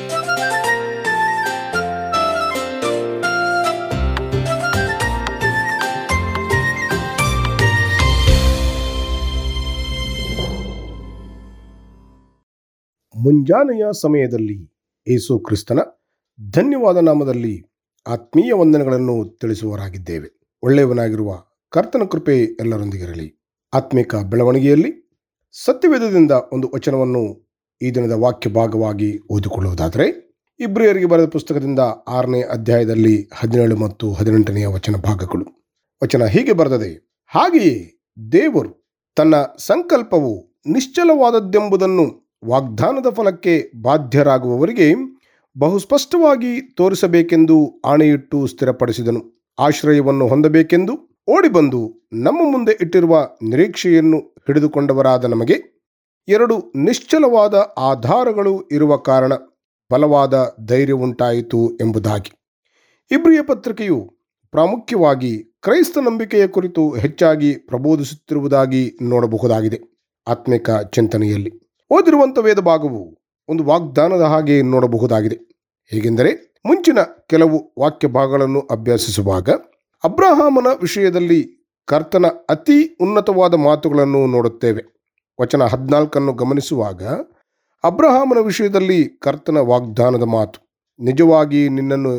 ಮುಂಜಾನೆಯ ಸಮಯದಲ್ಲಿ ಯೇಸು ಕ್ರಿಸ್ತನ ಧನ್ಯವಾದ ನಾಮದಲ್ಲಿ ಆತ್ಮೀಯ ವಂದನೆಗಳನ್ನು ತಿಳಿಸುವವರಾಗಿದ್ದೇವೆ. ಒಳ್ಳೆಯವನಾಗಿರುವ ಕರ್ತನ ಕೃಪೆ ಎಲ್ಲರೊಂದಿಗಿರಲಿ. ಆತ್ಮಿಕ ಬೆಳವಣಿಗೆಯಲ್ಲಿ ಸತ್ಯವೇದದಿಂದ ಒಂದು ವಚನವನ್ನು ಈ ದಿನದ ವಾಕ್ಯ ಭಾಗವಾಗಿ ಓದಿಕೊಳ್ಳುವುದಾದರೆ, ಇಬ್ರಿಯರಿಗೆ ಬರೆದ ಪುಸ್ತಕದಿಂದ 6ನೇ ಅಧ್ಯಾಯದಲ್ಲಿ 17 ಮತ್ತು 18ನೇ ವಚನ ಭಾಗಗಳು. ವಚನ ಹೀಗೆ ಬರೆದಿದೆ: ಹಾಗೆಯೇ ದೇವರು ತನ್ನ ಸಂಕಲ್ಪವು ನಿಶ್ಚಲವಾದದ್ದೆಂಬುದನ್ನು ವಾಗ್ದಾನದ ಫಲಕ್ಕೆ ಬಾಧ್ಯರಾಗುವವರಿಗೆ ಬಹುಸ್ಪಷ್ಟವಾಗಿ ತೋರಿಸಬೇಕೆಂದು ಆಣೆಯಿಟ್ಟು ಸ್ಥಿರಪಡಿಸಿದನು. ಆಶ್ರಯವನ್ನು ಹೊಂದಬೇಕೆಂದು ಓಡಿಬಂದು ನಮ್ಮ ಮುಂದೆ ಇಟ್ಟಿರುವ ನಿರೀಕ್ಷೆಯನ್ನು ಹಿಡಿದುಕೊಂಡವರಾದ ನಮಗೆ 2 ನಿಶ್ಚಲವಾದ ಆಧಾರಗಳು ಇರುವ ಕಾರಣ ಬಲವಾದ ಧೈರ್ಯವುಂಟಾಯಿತು ಎಂಬುದಾಗಿ. ಇಬ್ರಿಯ ಪತ್ರಿಕೆಯು ಪ್ರಾಮುಖ್ಯವಾಗಿ ಕ್ರೈಸ್ತ ನಂಬಿಕೆಯ ಕುರಿತು ಹೆಚ್ಚಾಗಿ ಪ್ರಬೋಧಿಸುತ್ತಿರುವುದಾಗಿ ನೋಡಬಹುದಾಗಿದೆ. ಆತ್ಮಿಕ ಚಿಂತನೆಯಲ್ಲಿ ಓದಿರುವಂಥ ವೇದ ಭಾಗವು ಒಂದು ವಾಗ್ದಾನದ ಹಾಗೆ ನೋಡಬಹುದಾಗಿದೆ. ಹೇಗೆಂದರೆ, ಮುಂಚಿನ ಕೆಲವು ವಾಕ್ಯ ಭಾಗಗಳನ್ನು ಅಭ್ಯಾಸಿಸುವಾಗ ಅಬ್ರಹಾಮನ ವಿಷಯದಲ್ಲಿ ಕರ್ತನ ಅತಿ ಉನ್ನತವಾದ ಮಾತುಗಳನ್ನು ನೋಡುತ್ತೇವೆ. ವಚನ 14 ಗಮನಿಸುವಾಗ ಅಬ್ರಹಾಮನ ವಿಷಯದಲ್ಲಿ ಕರ್ತನ ವಾಗ್ದಾನದ ಮಾತು, ನಿಜವಾಗಿ ನಿನ್ನನ್ನು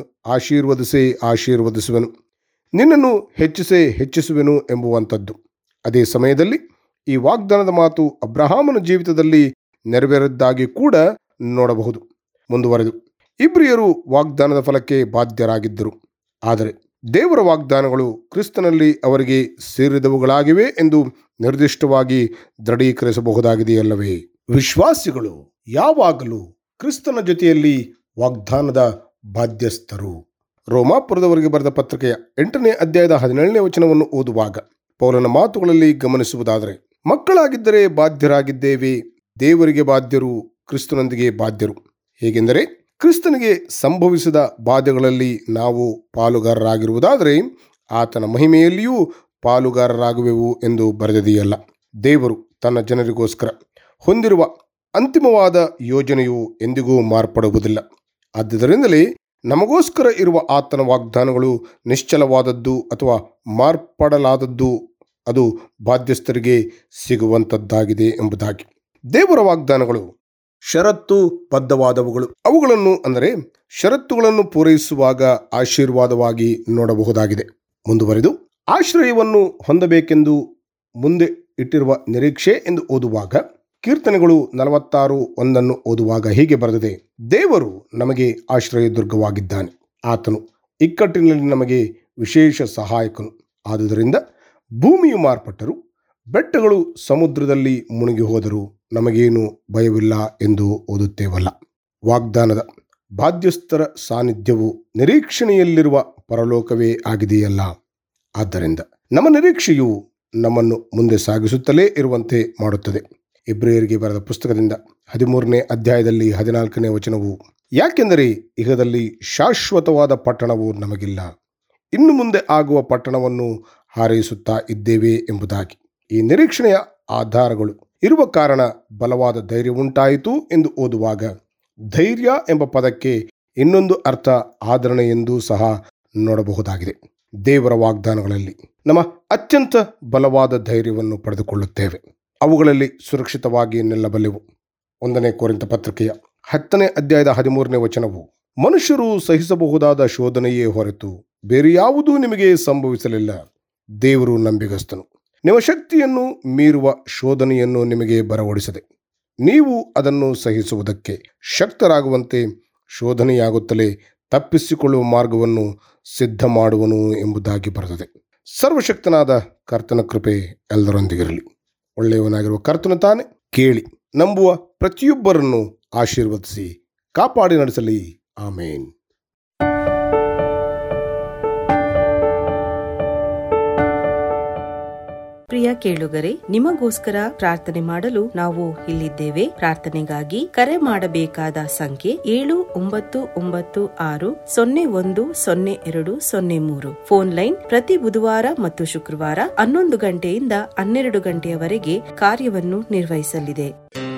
ಆಶೀರ್ವದಿಸುವೆನು, ನಿನ್ನನ್ನು ಹೆಚ್ಚಿಸುವೆನು ಎಂಬುವಂಥದ್ದು. ಅದೇ ಸಮಯದಲ್ಲಿ ಈ ವಾಗ್ದಾನದ ಮಾತು ಅಬ್ರಹಾಮನ ಜೀವಿತದಲ್ಲಿ ನೆರವೇರಿದ್ದಾಗಿ ಕೂಡ ನೋಡಬಹುದು. ಮುಂದುವರೆದು, ಇಬ್ರಿಯರು ವಾಗ್ದಾನದ ಫಲಕ್ಕೆ ಬಾಧ್ಯರಾಗಿದ್ದರು, ಆದರೆ ದೇವರ ವಾಗ್ದಾನಗಳು ಕ್ರಿಸ್ತನಲ್ಲಿ ಅವರಿಗೆ ಸೇರಿದವುಗಳಾಗಿವೆ ಎಂದು ನಿರ್ದಿಷ್ಟವಾಗಿ ದೃಢೀಕರಿಸಬಹುದಾಗಿದೆಯಲ್ಲವೇ? ವಿಶ್ವಾಸಿಗಳು ಯಾವಾಗಲೂ ಕ್ರಿಸ್ತನ ಜೊತೆಯಲ್ಲಿ ವಾಗ್ದಾನದ ಬಾಧ್ಯಸ್ಥರು. ರೋಮಾಪುರದವರಿಗೆ ಬರೆದ ಪತ್ರಿಕೆಯ 8ನೇ ಅಧ್ಯಾಯದ 17ನೇ ವಚನವನ್ನು ಓದುವಾಗ ಪೌಲನ ಮಾತುಗಳಲ್ಲಿ ಗಮನಿಸುವುದಾದರೆ, ಮಕ್ಕಳಾಗಿದ್ದರೆ ಬಾಧ್ಯರಾಗಿದ್ದೇವೆ, ದೇವರಿಗೆ ಬಾಧ್ಯರು, ಕ್ರಿಸ್ತನೊಂದಿಗೆ ಬಾಧ್ಯರು. ಹೇಗೆಂದರೆ, ಕ್ರಿಸ್ತನಿಗೆ ಸಂಭವಿಸಿದ ಬಾಧೆಗಳಲ್ಲಿ ನಾವು ಪಾಲುಗಾರರಾಗಿರುವುದಾದರೆ ಆತನ ಮಹಿಮೆಯಲ್ಲಿಯೂ ಪಾಲುಗಾರರಾಗುವೆವು ಎಂದು ಬರೆದಿದೆಯಲ್ಲ. ದೇವರು ತನ್ನ ಜನರಿಗೋಸ್ಕರ ಹೊಂದಿರುವ ಅಂತಿಮವಾದ ಯೋಜನೆಯು ಎಂದಿಗೂ ಮಾರ್ಪಡುವುದಿಲ್ಲ. ಆದ್ದರಿಂದಲೇ ನಮಗೋಸ್ಕರ ಇರುವ ಆತನ ವಾಗ್ದಾನಗಳು ನಿಶ್ಚಲವಾದದ್ದು ಅಥವಾ ಮಾರ್ಪಡಲಾದದ್ದು, ಅದು ಬಾಧ್ಯಸ್ಥರಿಗೆ ಸಿಗುವಂಥದ್ದಾಗಿದೆ ಎಂಬುದಾಗಿ. ದೇವರ ವಾಗ್ದಾನಗಳು ಷರತ್ತು ಬದ್ಧವಾದವುಗಳು. ಅವುಗಳನ್ನು ಅಂದರೆ ಷರತ್ತುಗಳನ್ನು ಪೂರೈಸುವಾಗ ಆಶೀರ್ವಾದವಾಗಿ ನೋಡಬಹುದಾಗಿದೆ. ಮುಂದುವರೆದು, ಆಶ್ರಯವನ್ನು ಹೊಂದಬೇಕೆಂದು ಮುಂದೆ ಇಟ್ಟಿರುವ ನಿರೀಕ್ಷೆ ಎಂದು ಓದುವಾಗ ಕೀರ್ತನೆಗಳು 46:1 ಓದುವಾಗ ಹೀಗೆ ಬರೆದಿದೆ: ದೇವರು ನಮಗೆ ಆಶ್ರಯ ದುರ್ಗವಾಗಿದ್ದಾನೆ, ಆತನು ಇಕ್ಕಟ್ಟಿನಲ್ಲಿ ನಮಗೆ ವಿಶೇಷ ಸಹಾಯಕನು. ಆದುದರಿಂದ ಭೂಮಿಯು ಮಾರ್ಪಟ್ಟರು, ಬೆಟ್ಟಗಳು ಸಮುದ್ರದಲ್ಲಿ ಮುಳುಗಿ ಹೋದರೂ ನಮಗೇನು ಭಯವಿಲ್ಲ ಎಂದು ಓದುತ್ತೇವಲ್ಲ. ವಾಗ್ದಾನದ ಬಾಧ್ಯಸ್ಥರ ಸಾನ್ನಿಧ್ಯವು ನಿರೀಕ್ಷಣೆಯಲ್ಲಿರುವ ಪರಲೋಕವೇ ಆಗಿದೆಯಲ್ಲ. ಆದ್ದರಿಂದ ನಮ್ಮ ನಿರೀಕ್ಷೆಯು ನಮ್ಮನ್ನು ಮುಂದೆ ಸಾಗಿಸುತ್ತಲೇ ಇರುವಂತೆ ಮಾಡುತ್ತದೆ. ಇಬ್ರಿಯರಿಗೆ ಬರೆದ ಪುಸ್ತಕದಿಂದ 13ನೇ ಅಧ್ಯಾಯದಲ್ಲಿ 14ನೇ ವಚನವು, ಯಾಕೆಂದರೆ ಇಹದಲ್ಲಿ ಶಾಶ್ವತವಾದ ಪಟ್ಟಣವು ನಮಗಿಲ್ಲ, ಇನ್ನು ಮುಂದೆ ಆಗುವ ಪಟ್ಟಣವನ್ನು ಹಾರೈಸುತ್ತಾ ಇದ್ದೇವೆ ಎಂಬುದಾಗಿ. ಈ ನಿರೀಕ್ಷಣೆಯ ಆಧಾರಗಳು ಇರುವ ಕಾರಣ ಬಲವಾದ ಧೈರ್ಯವುಂಟಾಯಿತು ಎಂದು ಓದುವಾಗ ಧೈರ್ಯ ಎಂಬ ಪದಕ್ಕೆ ಇನ್ನೊಂದು ಅರ್ಥ ಆದರಣೆ ಎಂದೂ ಸಹ ನೋಡಬಹುದಾಗಿದೆ. ದೇವರ ವಾಗ್ದಾನಗಳಲ್ಲಿ ನಮ್ಮ ಅತ್ಯಂತ ಬಲವಾದ ಧೈರ್ಯವನ್ನು ಪಡೆದುಕೊಳ್ಳುತ್ತೇವೆ. ಅವುಗಳಲ್ಲಿ ಸುರಕ್ಷಿತವಾಗಿ ನಿಲ್ಲಬಲ್ಲೆವು. 1ನೇ ಕೊರಿಂಥ ಪತ್ರಿಕೆಯ 10ನೇ ಅಧ್ಯಾಯದ 13ನೇ ವಚನವು, ಮನುಷ್ಯರು ಸಹಿಸಬಹುದಾದ ಶೋಧನೆಯೇ ಹೊರತು ಬೇರೆ ಯಾವುದೂ ನಿಮಗೆ ಸಂಭವಿಸಲಿಲ್ಲ, ದೇವರು ನಂಬಿಗಸ್ತನು, ನಿಮ್ಮ ಶಕ್ತಿಯನ್ನು ಮೀರುವ ಶೋಧನೆಯನ್ನು ನಿಮಗೆ ಬರವಡಿಸದೆ ನೀವು ಅದನ್ನು ಸಹಿಸುವುದಕ್ಕೆ ಶಕ್ತರಾಗುವಂತೆ ಶೋಧನೆಯಾಗುತ್ತಲೇ ತಪ್ಪಿಸಿಕೊಳ್ಳುವ ಮಾರ್ಗವನ್ನು ಸಿದ್ಧ ಮಾಡುವನು ಎಂಬುದಾಗಿ ಬರೆದಿದೆ. ಸರ್ವಶಕ್ತನಾದ ಕರ್ತನ ಕೃಪೆ ಎಲ್ಲರೊಂದಿಗಿರಲಿ. ಒಳ್ಳೆಯವನಾಗಿರುವ ಕರ್ತನು ತಾನೆ ಕೇಳಿ ನಂಬುವ ಪ್ರತಿಯೊಬ್ಬರನ್ನು ಆಶೀರ್ವದಿಸಿ ಕಾಪಾಡಿ ನಡೆಸಲಿ. ಆಮೇನ್. ಪ್ರಿಯ ಕೇಳುಗರೆ, ನಿಮಗೋಸ್ಕರ ಪ್ರಾರ್ಥನೆ ಮಾಡಲು ನಾವು ಇಲ್ಲಿದ್ದೇವೆ. ಪ್ರಾರ್ಥನೆಗಾಗಿ ಕರೆ ಮಾಡಬೇಕಾದ ಸಂಖ್ಯೆ 7996010203. ಫೋನ್ ಲೈನ್ ಪ್ರತಿ ಬುಧವಾರ ಮತ್ತು ಶುಕ್ರವಾರ 11 ಗಂಟೆಯಿಂದ 12 ಗಂಟೆಯವರೆಗೆ ಕಾರ್ಯವನ್ನು ನಿರ್ವಹಿಸಲಿದೆ.